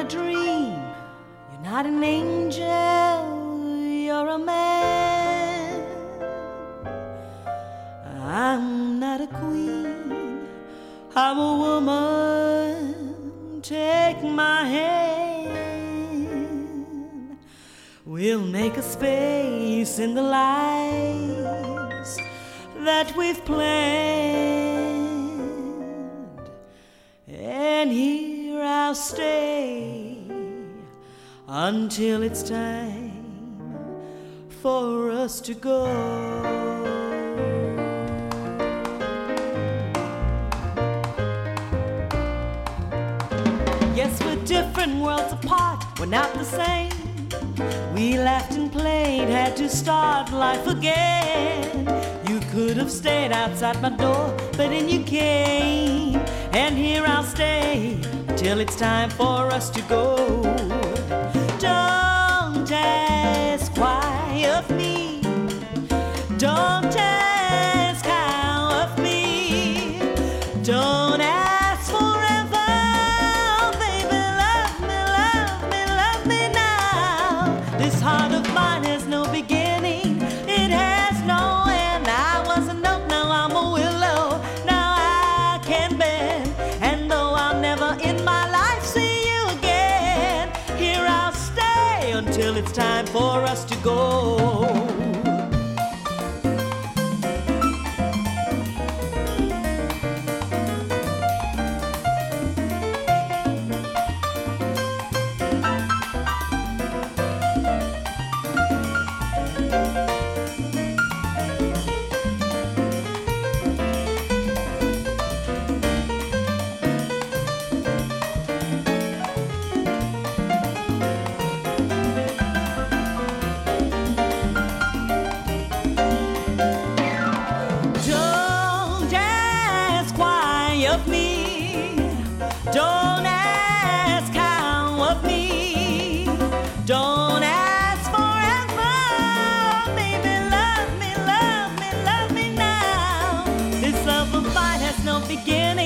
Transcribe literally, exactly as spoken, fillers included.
a dream, you're not an angel, you're a man. I'm not a queen, I'm a woman. Take my hand. We'll make a space in the lives that we've planned, and here I'll stay until it's time for us to go. Yes, we're different worlds apart, we're not the same. We laughed and played, had to start life again. You could have stayed outside my door, but then you came, and here I'll stay till it's time for us to go. Don't ask why of me, don't ask how of me, don't ask forever, baby, love me, love me, love me now. This heart of mine has no beginning, it has no end. I was a note, now I'm a willow, now I can bend. And though I'll never in my life see you again, here I'll stay until it's time for us to go. Of me, don't ask how of me, don't ask forever, baby, love me, love me, love me now. This love of mine has no beginning.